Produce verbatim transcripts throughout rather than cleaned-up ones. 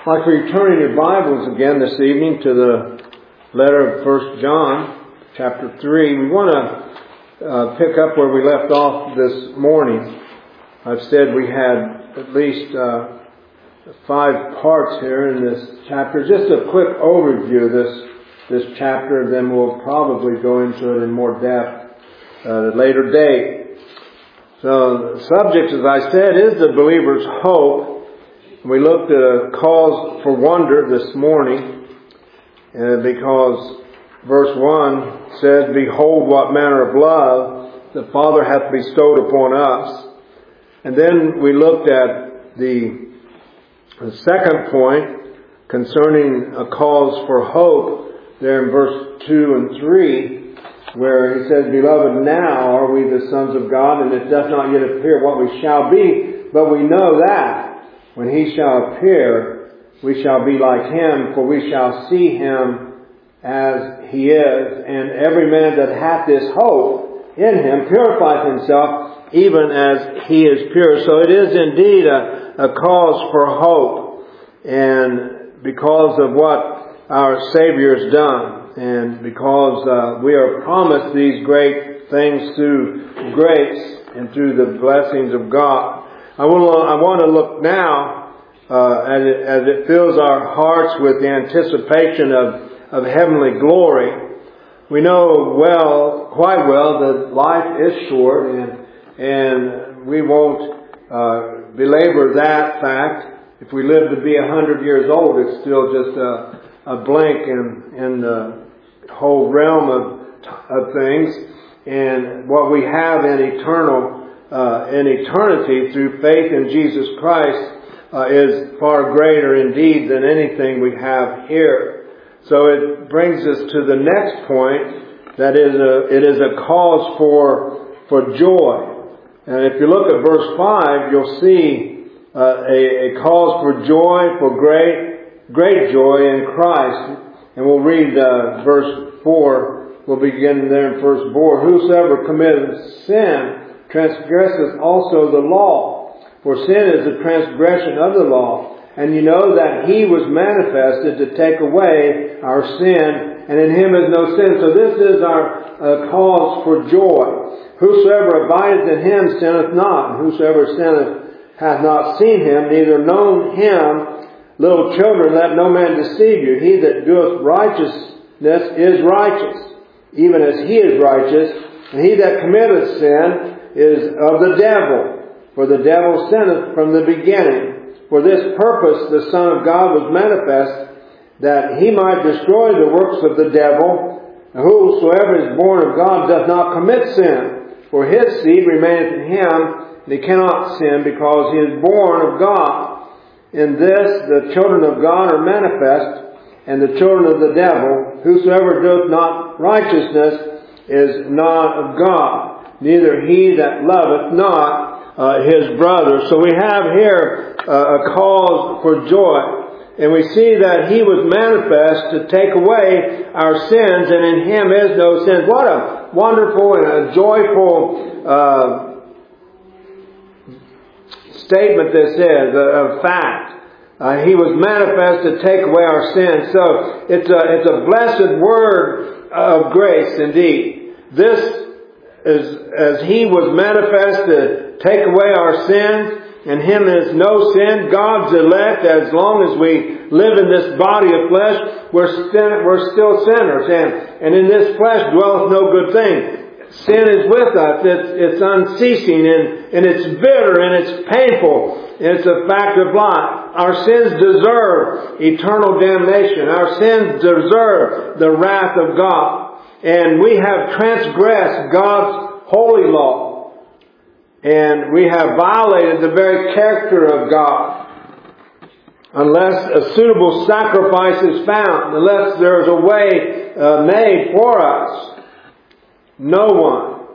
I'd like for you to turn in your Bibles again this evening to the letter of First John, chapter three. We want to uh, pick up where we left off this morning. I've said we had at least uh, five parts here in this chapter. Just a quick overview of this this chapter, then we'll probably go into it in more depth at a later date. So the subject, as I said, is the believer's hope. We looked at a cause for wonder this morning, uh, because verse one says, "Behold, what manner of love the Father hath bestowed upon us." And then we looked at the, the second point concerning a cause for hope there in verse two and three, where he says, "Beloved, now are we the sons of God, and it doth not yet appear what we shall be, but we know that when He shall appear, we shall be like Him, for we shall see Him as He is. And every man that hath this hope in Him purifieth himself, even as He is pure." So it is indeed a, a cause for hope, and because of what our Savior has done, and because uh, we are promised these great things through grace and through the blessings of God. I want to, I want to look now uh, as, it, as it fills our hearts with the anticipation of, of heavenly glory. We know well, quite well, that life is short, and and we won't uh, belabor that fact. If we live to be a hundred years old, it's still just a, a blink in in the whole realm of of things. And what we have in eternal Uh, in eternity through faith in Jesus Christ uh, is far greater indeed than anything we have here. So it brings us to the next point, that is a, it is a cause for for joy. And if you look at verse five, you'll see uh, a, a cause for joy, for great great joy in Christ. And we'll read uh, verse four. We'll begin there in verse four. "Whosoever committeth sin transgresseth also the law. For sin is the transgression of the law. And you know that He was manifested to take away our sin, and in Him is no sin." So this is our uh, cause for joy. "Whosoever abideth in Him sinneth not. And whosoever sinneth hath not seen Him, neither known Him. Little children, let no man deceive you. He that doeth righteousness is righteous, even as He is righteous. And he that committeth sin is of the devil, for the devil sinneth from the beginning. For this purpose the Son of God was manifest, that He might destroy the works of the devil. Whosoever is born of God doth not commit sin, for his seed remaineth in him, and he cannot sin, because he is born of God. In this the children of God are manifest, and the children of the devil. Whosoever doeth not righteousness is not of God, neither he that loveth not uh, his brother." So we have here uh, a cause for joy. And we see that He was manifest to take away our sins, and in Him is no sin. What a wonderful and a joyful uh, statement this is, a, a fact. Uh, he was manifest to take away our sins. So it's a, it's a blessed word of grace indeed. This is, as He was manifest to take away our sins, in Him is no sin. God's elect, as long as we live in this body of flesh, we're, sin, we're still sinners. And, and in this flesh dwelleth no good thing. Sin is with us. It's, it's unceasing, and, and it's bitter, and it's painful. And it's a fact of life. Our sins deserve eternal damnation. Our sins deserve the wrath of God. And we have transgressed God's holy law. And we have violated the very character of God. Unless a suitable sacrifice is found, unless there is a way uh, made for us, no one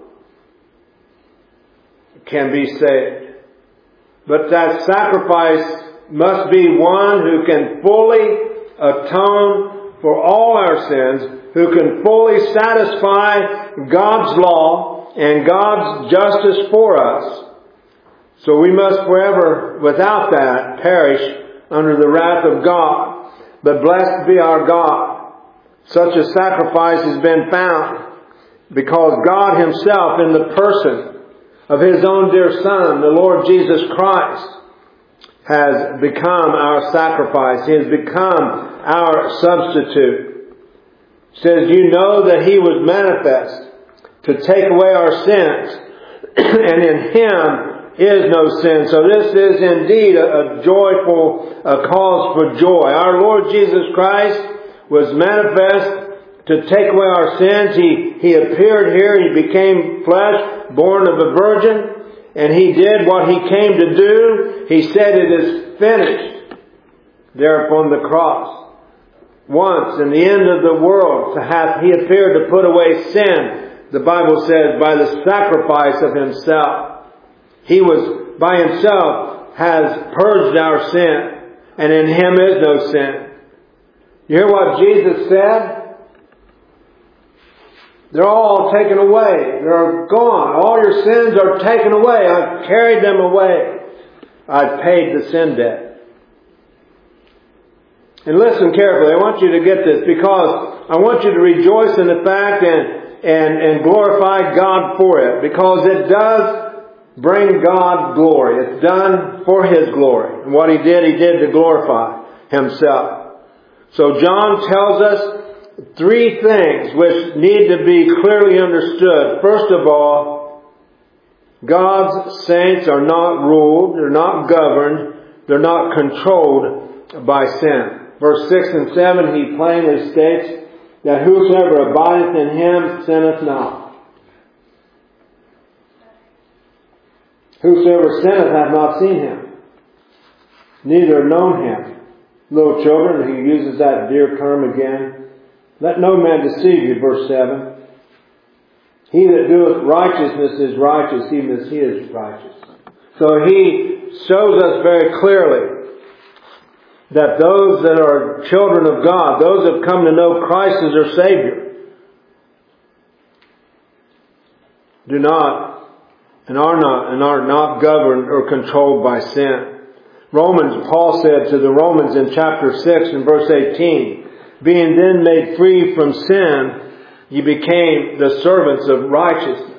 can be saved. But that sacrifice must be one who can fully atone for all our sins, who can fully satisfy God's law and God's justice for us. So we must forever, without that, perish under the wrath of God. But blessed be our God. Such a sacrifice has been found because God Himself, in the person of His own dear Son, the Lord Jesus Christ, has become our sacrifice. He has become our substitute. It says, you know that He was manifest to take away our sins, and in Him is no sin. So this is indeed a, a joyful a cause for joy. Our Lord Jesus Christ was manifest to take away our sins. He, he appeared here. He became flesh, born of a virgin. And He did what He came to do. He said, it is finished there upon the cross. Once, in the end of the world, to have He appeared to put away sin, the Bible says, by the sacrifice of Himself. He was, by Himself, has purged our sin, and in Him is no sin. You hear what Jesus said? They're all taken away. They're gone. All your sins are taken away. I've carried them away. I've paid the sin debt. And listen carefully. I want you to get this, because I want you to rejoice in the fact and, and, and glorify God for it, because it does bring God glory. It's done for His glory. And what He did, He did to glorify Himself. So John tells us three things which need to be clearly understood. First of all, God's saints are not ruled, they're not governed, they're not controlled by sin. Verse six and seven, He plainly states that whosoever abideth in Him sinneth not. Whosoever sinneth hath not seen Him, neither known Him. Little children, He uses that dear term again. Let no man deceive you, verse seven. He that doeth righteousness is righteous, even as He is righteous. So He shows us very clearly that those that are children of God, those that have come to know Christ as their Savior, do not and are not and are not governed or controlled by sin. Romans, Paul said to the Romans in chapter six and verse eighteen, being then made free from sin, ye became the servants of righteousness.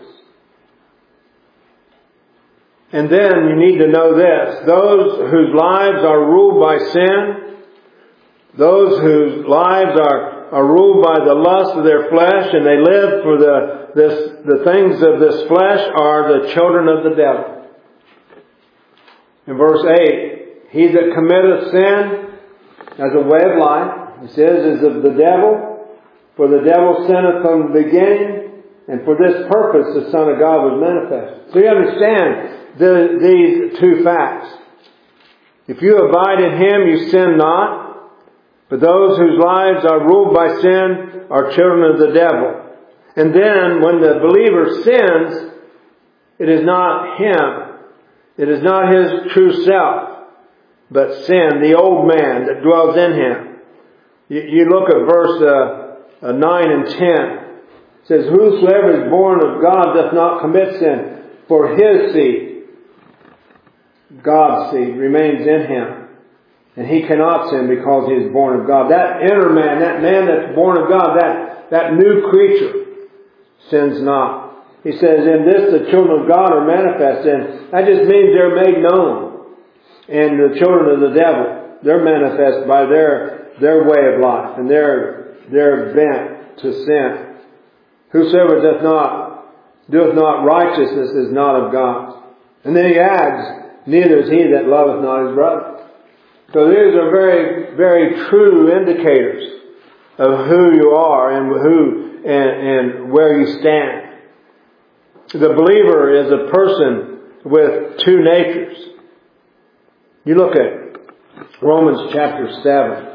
And then you need to know this. Those whose lives are ruled by sin, those whose lives are, are ruled by the lust of their flesh, and they live for the this the things of this flesh, are the children of the devil. In verse eight, he that committeth sin as a way of life, he says, is of the devil. For the devil sinneth from the beginning, and for this purpose the Son of God was manifested. So you understand the, these two facts. If you abide in Him, you sin not. But those whose lives are ruled by sin are children of the devil. And then when the believer sins, it is not him. It is not his true self, but sin, the old man that dwells in him. You, you look at verse uh, uh, nine and ten. It says, whosoever is born of God doth not commit sin, for his seed, God's seed, remains in him. And he cannot sin because he is born of God. That inner man, that man that's born of God, that, that new creature, sins not. He says, in this the children of God are manifest. And that just means they're made known. And the children of the devil, they're manifest by their, their way of life and their, their bent to sin. Whosoever doth not, doeth not righteousness is not of God. And then he adds, neither is he that loveth not his brother. So these are very, very true indicators of who you are and who and, and where you stand. The believer is a person with two natures. You look at Romans chapter seven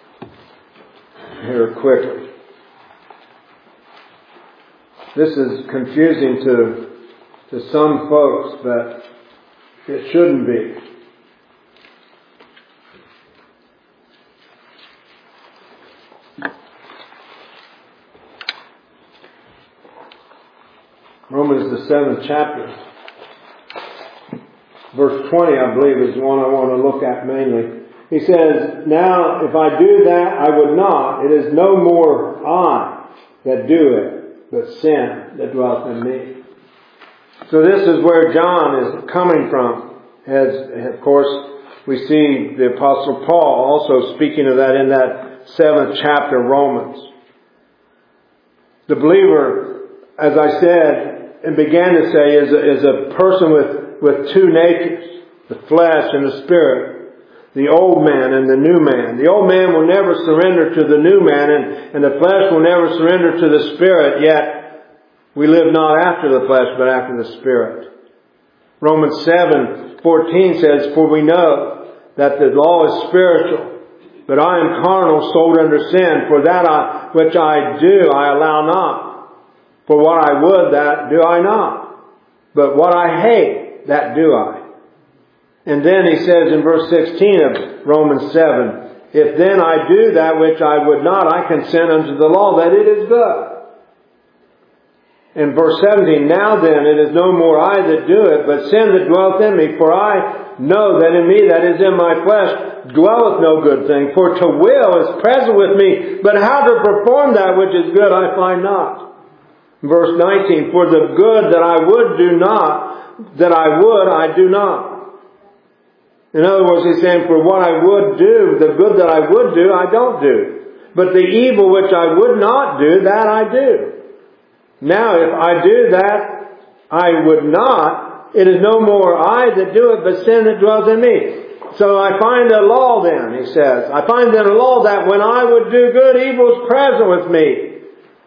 here quickly. This is confusing to to some folks, but it shouldn't be. Romans, the seventh chapter, verse twenty, I believe, is the one I want to look at mainly. He says, now if I do that, I would not. It is no more I that do it, but sin that dwells in me. So this is where John is coming from. As, of course, we see the Apostle Paul also speaking of that in that seventh chapter of Romans. The believer, as I said and began to say, is a, is a person with, with two natures, the flesh and the spirit. The old man and the new man. The old man will never surrender to the new man, and, and the flesh will never surrender to the spirit, yet we live not after the flesh, but after the spirit. Romans seven fourteen says, for we know that the law is spiritual, but I am carnal, sold under sin. For that I, which I do, I allow not. For what I would, that do I not. But what I hate, that do I. And then he says in verse sixteen of Romans seven, if then I do that which I would not, I consent unto the law that it is good. In verse seventeen, now then it is no more I that do it, but sin that dwelleth in me. For I know that in me, that is in my flesh, dwelleth no good thing. For to will is present with me, but how to perform that which is good I find not. Verse nineteen, for the good that I would do not, that I would, I do not. In other words, he's saying, for what I would do, the good that I would do, I don't do. But the evil which I would not do, that I do. Now, if I do that, I would not, it is no more I that do it, but sin that dwells in me. So I find a law then, he says. I find then a law that when I would do good, evil is present with me.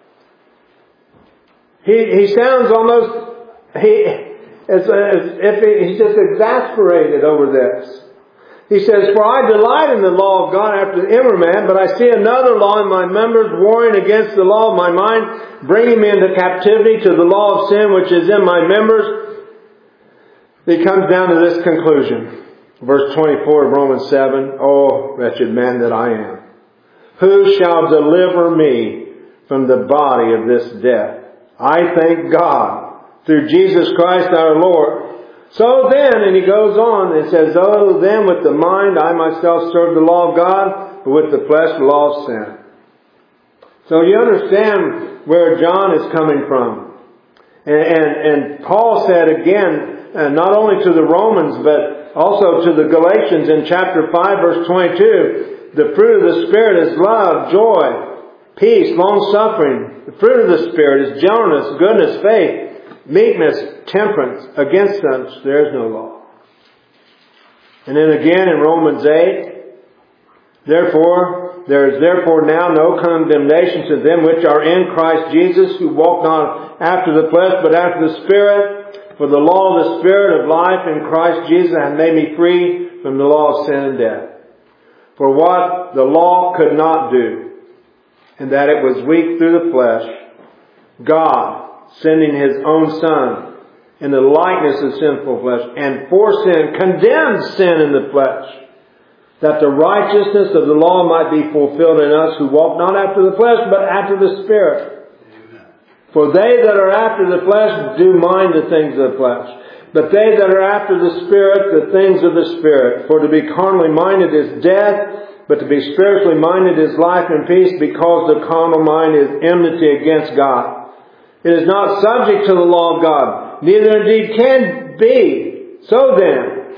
He, he sounds almost, he, As, as if he's just exasperated over this. He says, for I delight in the law of God after the inward man, but I see another law in my members warring against the law of my mind, bringing me into captivity to the law of sin which is in my members. He comes down to this conclusion. Verse twenty-four of Romans seven, O wretched man that I am, who shall deliver me from the body of this death? I thank God through Jesus Christ our Lord. So then, and he goes on and says, oh, then with the mind I myself serve the law of God, but with the flesh the law of sin. So you understand where John is coming from. And, and, and Paul said again, uh, not only to the Romans, but also to the Galatians in chapter five, verse twenty-two, the fruit of the Spirit is love, joy, peace, long-suffering. The fruit of the Spirit is gentleness, goodness, faith, meekness, temperance. Against such there is no law. And then again in Romans eight, therefore, there is therefore now no condemnation to them which are in Christ Jesus, who walk not after the flesh, but after the Spirit. For the law of the Spirit of life in Christ Jesus hath made me free from the law of sin and death. For what the law could not do, and that it was weak through the flesh, God, sending His own Son in the likeness of sinful flesh, and for sin, condemned sin in the flesh, that the righteousness of the law might be fulfilled in us who walk not after the flesh, but after the Spirit. Amen. For they that are after the flesh do mind the things of the flesh, but they that are after the Spirit, the things of the Spirit. For to be carnally minded is death, but to be spiritually minded is life and peace, because the carnal mind is enmity against God. It is not subject to the law of God, neither indeed can be. So then,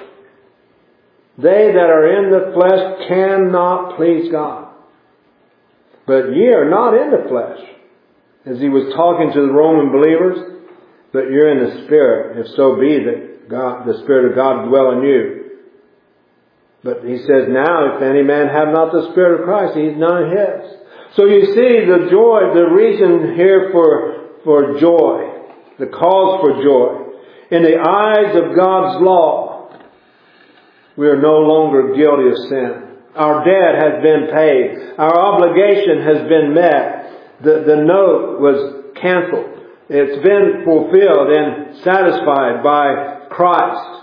they that are in the flesh cannot please God. But ye are not in the flesh, as he was talking to the Roman believers, but you're in the Spirit, if so be that God, the Spirit of God dwell in you. But he says, now if any man have not the Spirit of Christ, he is none of his. So you see the joy, the reason here for for joy, the cause for joy. In the eyes of God's law, we are no longer guilty of sin. Our debt has been paid. Our obligation has been met. The, the note was canceled. It's been fulfilled and satisfied by Christ.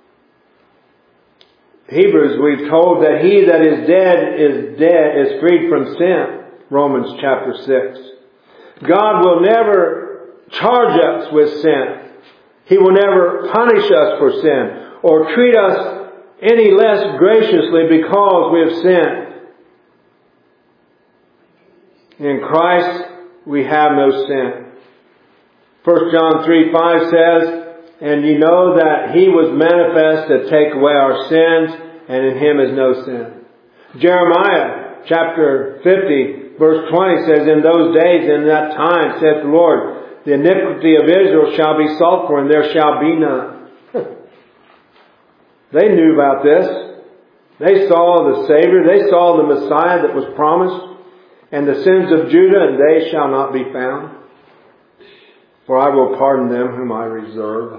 Hebrews, we've told that he that is dead is dead, is freed from sin. Romans chapter six. God will never charge us with sin. He will never punish us for sin or treat us any less graciously because we have sinned. In Christ we have no sin. First John three five says, and ye know that He was manifest to take away our sins, and in Him is no sin. Jeremiah chapter fifty verse twenty says, in those days, in that time, saith the Lord, the iniquity of Israel shall be sought for, and there shall be none. They knew about this. They saw the Savior. They saw the Messiah that was promised. And the sins of Judah, and they shall not be found. For I will pardon them whom I reserve.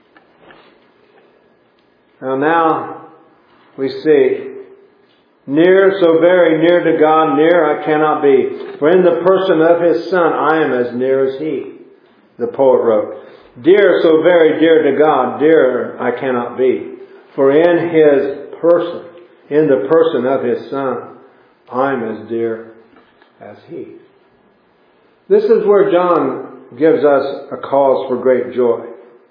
Now, now we see, near, so very near to God, near I cannot be. For in the person of His Son, I am as near as He. The poet wrote, dear, so very dear to God, dearer I cannot be. For in His person, in the person of His Son, I'm as dear as He. This is where John gives us a cause for great joy.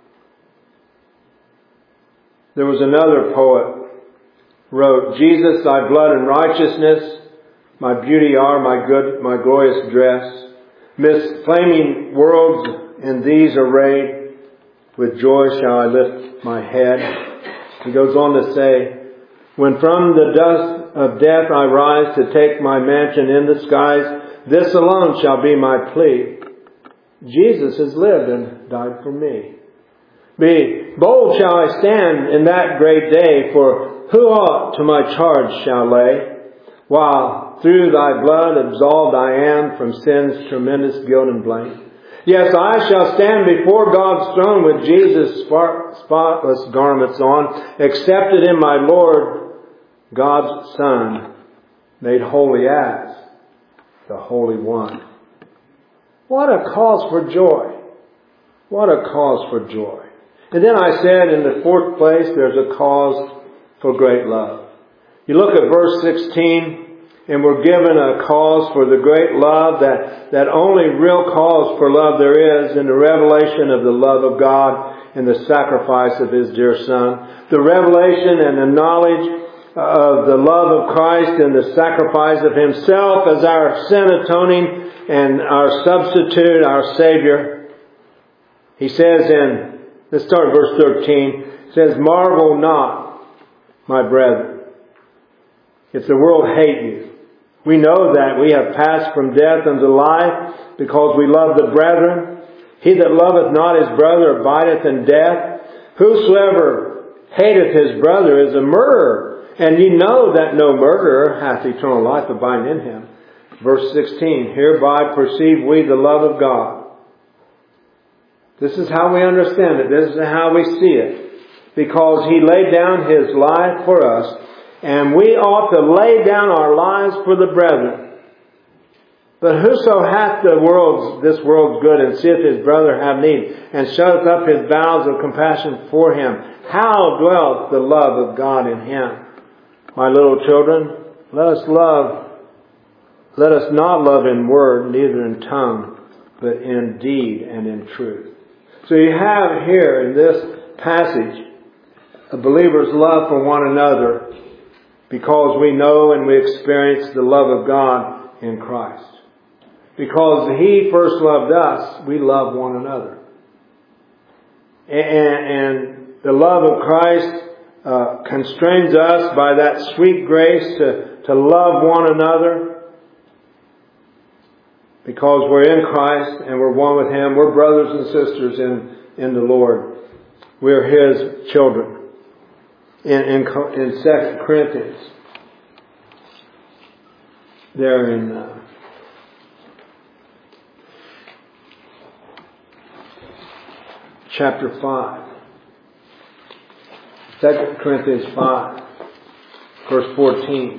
There was another poet wrote, Jesus, thy blood and righteousness, my beauty are my good, my glorious dress. Midst flaming worlds in these arrayed, with joy shall I lift my head. He goes on to say, when from the dust of death I rise to take my mansion in the skies, this alone shall be my plea. Jesus has lived and died for me. Be bold shall I stand in that great day, for who aught to my charge shall lay? While through thy blood absolved I am from sin's tremendous guilt and blame. Yes, I shall stand before God's throne with Jesus' spotless garments on, accepted in my Lord, God's Son, made holy as the Holy One. What a cause for joy. What a cause for joy. And then I said in the fourth place, there's a cause for great love. You look at verse sixteen, and we're given a cause for the great love, that, that only real cause for love there is in the revelation of the love of God and the sacrifice of His dear Son. The revelation and the knowledge of the love of Christ and the sacrifice of Himself as our sin atoning and our substitute, our Savior. He says in, let's start at verse thirteen, it says, marvel not, my brethren, if the world hate you. We know that we have passed from death unto life because we love the brethren. He that loveth not his brother abideth in death. Whosoever hateth his brother is a murderer. And ye know that no murderer hath eternal life abiding in him. Verse sixteen, hereby perceive we the love of God. This is how we understand it. This is how we see it. Because He laid down His life for us. And we ought to lay down our lives for the brethren. But whoso hath the world's, this world's good, and seeth his brother have need, and shutteth up his bowels of compassion for him, how dwelleth the love of God in him? My little children, let us love, let us not love in word, neither in tongue, but in deed and in truth. So you have here in this passage a believer's love for one another, because we know and we experience the love of God in Christ. Because He first loved us, we love one another. And, and the love of Christ uh, constrains us by that sweet grace to, to love one another. Because we're in Christ and we're one with Him. We're brothers and sisters in, in the Lord. We're His children. In, in, in Second Corinthians, there in uh, chapter five, Second Corinthians five, verse fourteen.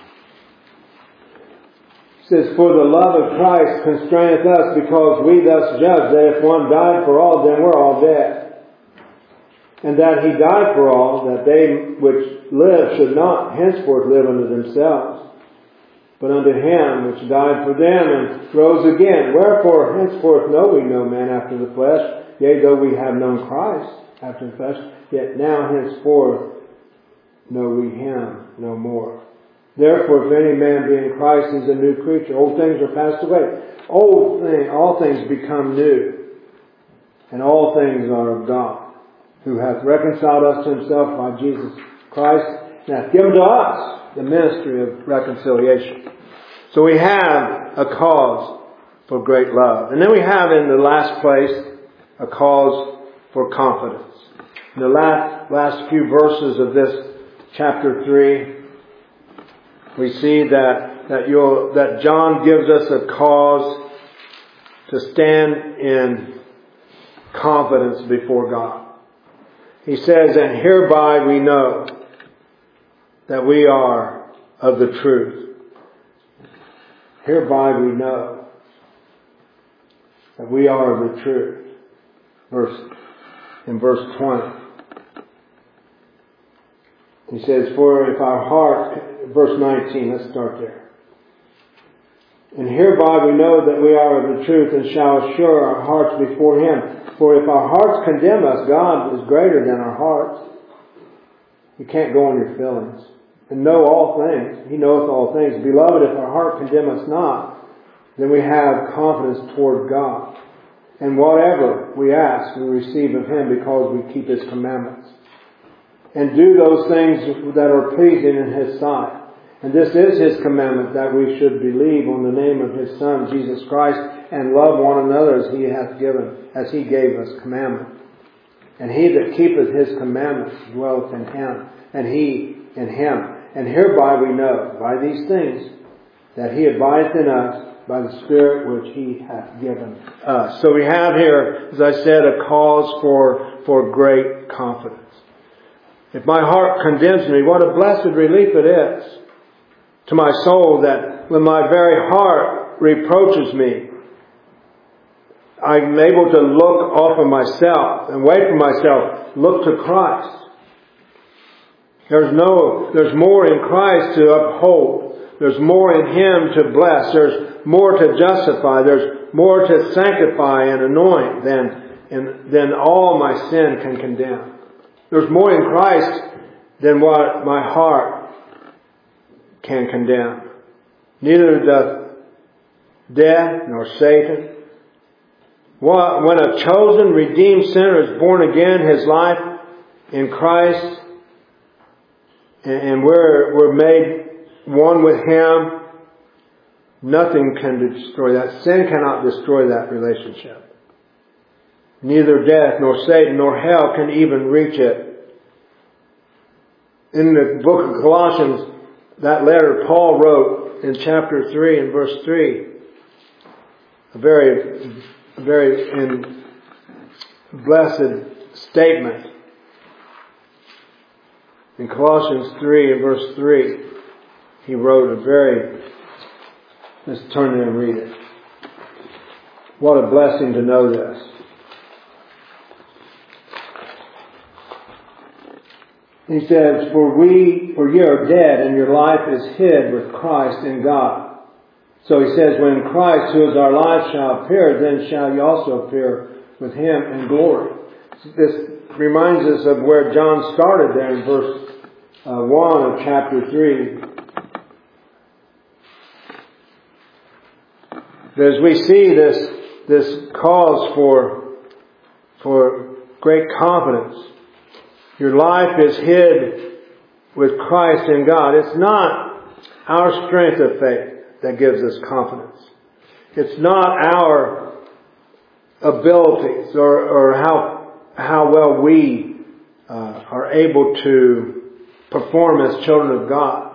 It says, for the love of Christ constraineth us, because we thus judge that if one died for all, then we're all dead. And that He died for all, that they which live should not henceforth live unto themselves, but unto Him which died for them and rose again. Wherefore henceforth know we no man after the flesh. Yea, though we have known Christ after the flesh, yet now henceforth know we Him no more. Therefore, if any man be in Christ, he is a new creature. Old things are passed away. Old thing, all things become new. And all things are of God, who hath reconciled us to Himself by Jesus Christ, and hath given to us the ministry of reconciliation. So we have a cause for great love. And then we have in the last place a cause for confidence. In the last, last few verses of this chapter three, we see that, that, you'll, that John gives us a cause to stand in confidence before God. He says, and hereby we know that we are of the truth. Hereby we know that we are of the truth. Verse, in verse twenty. He says, for if our heart, verse nineteen, let's start there. And hereby we know that we are of the truth and shall assure our hearts before Him. For if our hearts condemn us, God is greater than our hearts. You can't go on your feelings. And know all things. He knoweth all things. Beloved, if our heart condemn us not, then we have confidence toward God. And whatever we ask, we receive of Him because we keep His commandments. And do those things that are pleasing in His sight. And this is His commandment, that we should believe on the name of His Son, Jesus Christ, and love one another as He hath given, as He gave us commandment. And he that keepeth His commandments dwelleth in Him, and He in Him. And hereby we know, by these things, that He abideth in us, by the Spirit which He hath given us. So we have here, as I said, a cause for, for great confidence. If my heart condemns me, what a blessed relief it is to my soul that when my very heart reproaches me, I'm able to look off of myself and away from myself, look to Christ. There's no, there's more in Christ to uphold. There's more in Him to bless. There's more to justify. There's more to sanctify and anoint than, than all my sin can condemn. There's more in Christ than what my heart can condemn. Neither doth death nor Satan. When a chosen, redeemed sinner is born again, his life in Christ, and we're, we're made one with Him, nothing can destroy that. Sin cannot destroy that relationship. Neither death, nor Satan, nor hell can even reach it. In the book of Colossians, that letter Paul wrote in chapter three and verse three, a very, a very in blessed statement. In Colossians three and verse three, he wrote a very, let's turn there and read it. What a blessing to know this. He says, For we, for ye are dead, and your life is hid with Christ in God. So he says, when Christ, who is our life, shall appear, then shall ye also appear with Him in glory. This reminds us of where John started there in verse uh, one of chapter three. As we see this, this cause for, for great confidence, your life is hid with Christ in God. It's not our strength of faith that gives us confidence. It's not our abilities or, or how, how well we uh, are able to perform as children of God.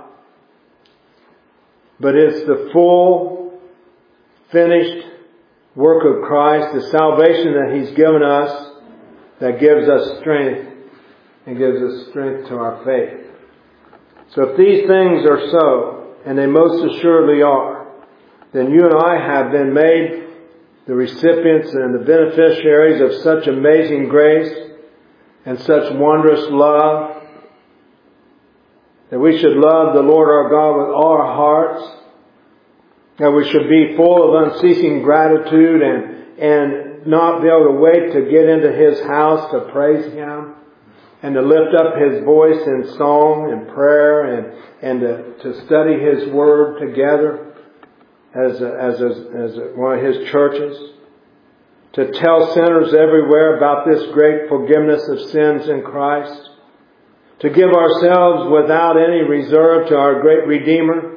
But it's the full, finished work of Christ, the salvation that He's given us, that gives us strength and gives us strength to our faith. So if these things are so, and they most assuredly are, then you and I have been made the recipients and the beneficiaries of such amazing grace and such wondrous love, that we should love the Lord our God with all our hearts, that we should be full of unceasing gratitude and, and not be able to wait to get into His house to praise Him and to lift up His voice in song and prayer and, and to, to study His Word together as, a, as, a, as a, one of His churches. To tell sinners everywhere about this great forgiveness of sins in Christ. To give ourselves without any reserve to our great Redeemer.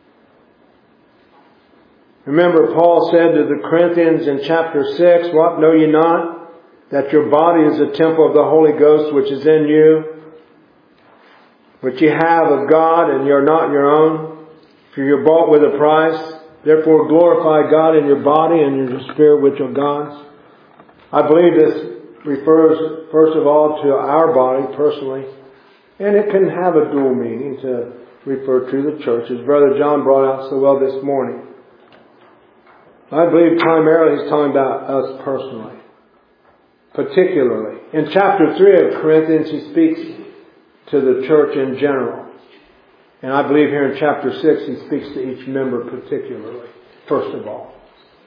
Remember, Paul said to the Corinthians in chapter six, "What, know ye not, that your body is a temple of the Holy Ghost which is in you, which ye have of God, and ye are not your own, for you are bought with a price. Therefore glorify God in your body and in your spirit which are God's." I believe this refers, first of all, to our body personally. And it can have a dual meaning to refer to the church, as Brother John brought out so well this morning. I believe primarily he's talking about us personally. Particularly. In chapter three of Corinthians, he speaks to the church in general. And I believe here in chapter six, he speaks to each member particularly, first of all.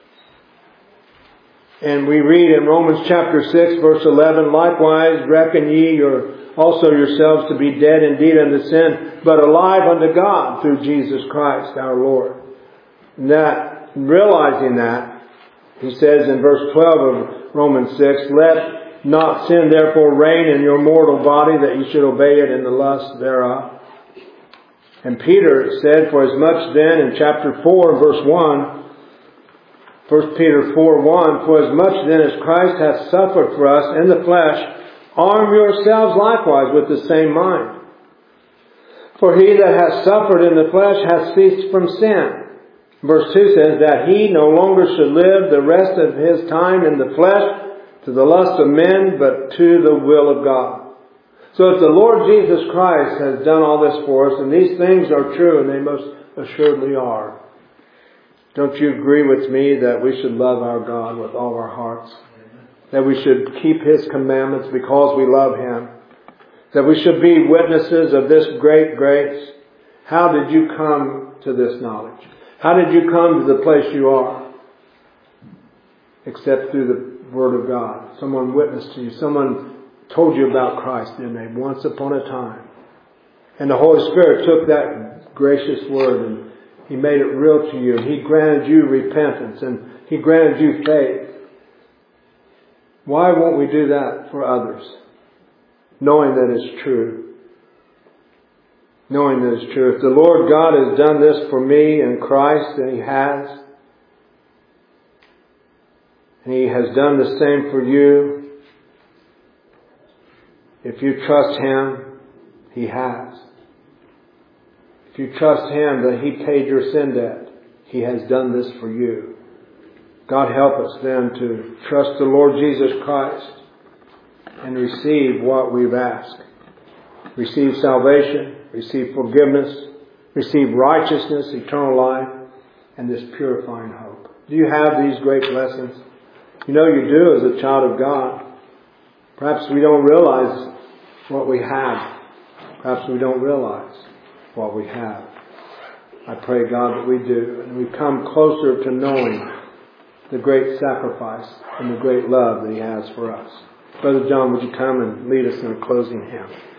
And we read in Romans chapter six, verse eleven, "Likewise reckon ye your, also yourselves to be dead indeed unto sin, but alive unto God through Jesus Christ our Lord." And that, realizing that, he says in verse twelve of Romans six, "Let not sin therefore reign in your mortal body, that ye should obey it in the lust thereof." And Peter said, "For as much then," in chapter four, verse one, First Peter four one, "For as much then as Christ hath suffered for us in the flesh, arm yourselves likewise with the same mind. For he that hath suffered in the flesh hath ceased from sin." Verse two says, "That he no longer should live the rest of his time in the flesh to the lust of men, but to the will of God." So if the Lord Jesus Christ has done all this for us, and these things are true, and they most assuredly are, don't you agree with me that we should love our God with all our hearts? That we should keep His commandments because we love Him? That we should be witnesses of this great grace? How did you come to this knowledge? How did you come to the place you are? Except through the Word of God. Someone witnessed to you. Someone told you about Christ, didn't they? Once upon a time. And the Holy Spirit took that gracious Word and He made it real to you. He granted you repentance and He granted you faith. Why won't we do that for others? Knowing that it's true. Knowing that it's true. If the Lord God has done this for me in Christ, and He has, and He has done the same for you, if you trust Him, He has. If you trust Him that He paid your sin debt, He has done this for you. God help us then to trust the Lord Jesus Christ and receive what we've asked. Receive salvation, receive forgiveness, receive righteousness, eternal life, and this purifying hope. Do you have these great blessings? You know you do as a child of God. Perhaps we don't realize what we have. Perhaps we don't realize what we have. I pray, God, that we do. And we come closer to knowing the great sacrifice and the great love that He has for us. Brother John, would you come and lead us in a closing hymn?